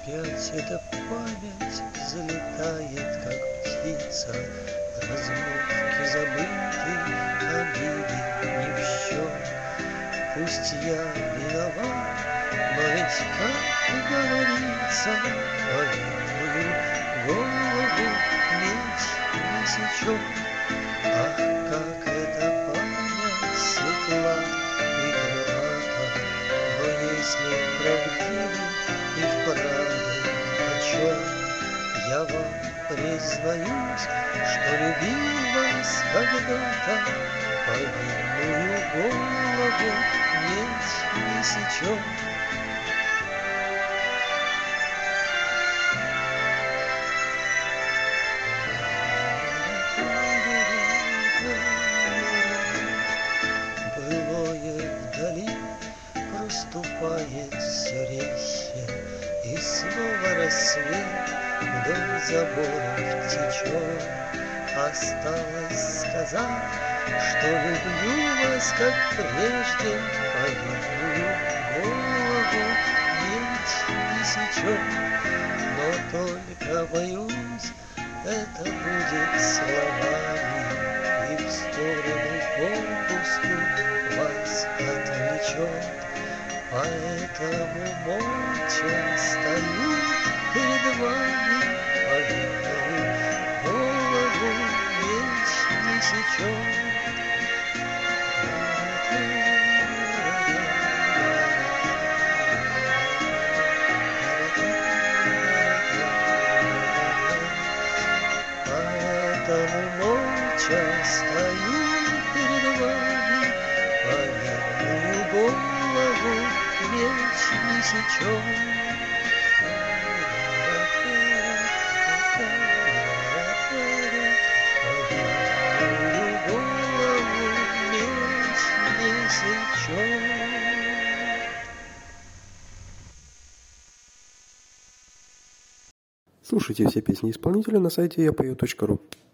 опять эта память залетает, как птица, размолвки забыты, обиды не в счет. Пусть я виноват, но ведь, как говорится, повинную голову меч не сечет. Ах, как эта память светла и крылата, но если правдивы и вправду отчет, я вам признаюсь, что любил вас когда-то, повинную голову меч не сечет. Былое вдали проступает все резче, и снова рассвет вдоль заборов течет. Осталось сказать, что люблю вас, как прежде, повинную голову меч не сечет. Но только боюсь, это будет словами, и в сторону попусту вас отвлечет. Поэтому молча стою перед вами, повинную голову меч не сечет. Поэтому молча стою перед вами, повинную голову меч не сечет. Повинную голову меч не сечет. Слушайте все песни исполнителя на сайте yapою.ru.